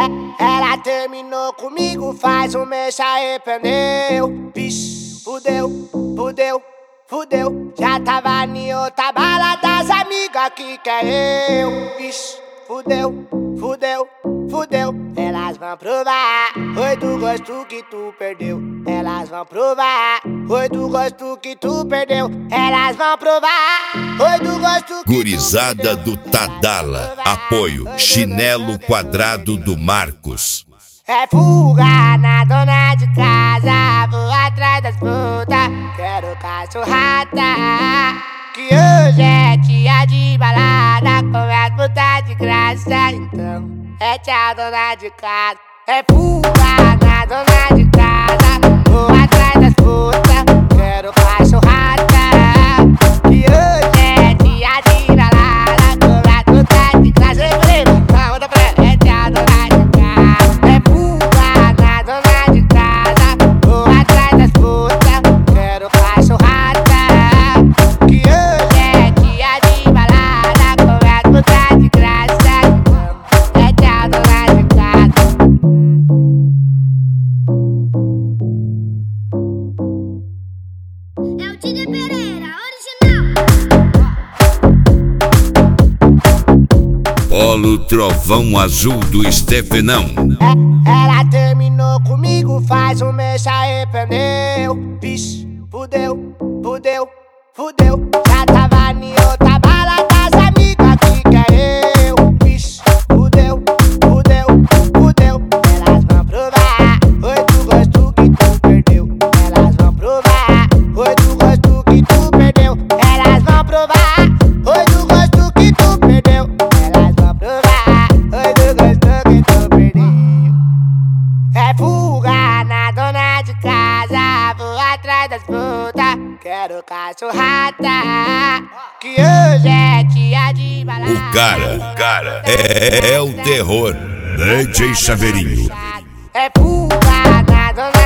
Ela terminou comigo, faz um mês se arrependeu. Vixe, fudeu. Já tava em outra bala das amigas que quer eu. Vixe, fudeu. Elas vão provar, foi do gosto que tu perdeu. Elas vão provar, foi do gosto que tu perdeu. Elas vão provar, foi do gosto que Gurizada do Tadala. Apoio Chinelo Quadrado do Marcos. É fuga na dona de casa, vou atrás das putas, quero cachorrada. Que hoje é dia de balada, com as putas de graça. Então é tchau, dona de casa. É fuga na dona de casa, vou atrás das putas, quero cachorrada. Que hoje é dia de balada, com as putas de graça. É tchau, dona de casa. É fuga na dona de casa, vou atrás das putas, quero cachorrada. Que hoje é dia de balada, com as putas de graça. É tchau, dona de casa. É o Didi Pereira, original. Polo Trovão Azul do Estefanão. Ela terminou comigo, faz um mês se arrependeu. Vixe, fudeu. Já tava em outra bala das amigas que quer eu. Vixe, fudeu. Elas vão provar, foi do gosto que tu perdeu. Elas vão provar, foi do gosto que tu perdeu. Elas vão provar, foi do gosto que tu perdeu. Elas vão provar, foi do gosto que tu perdeu. É fuga na dona de casa, vou atrás das putas, quero cachorrada. Que hoje é dia de balada. O cara é o terror. DJ Chaveirinho. É fuga na dona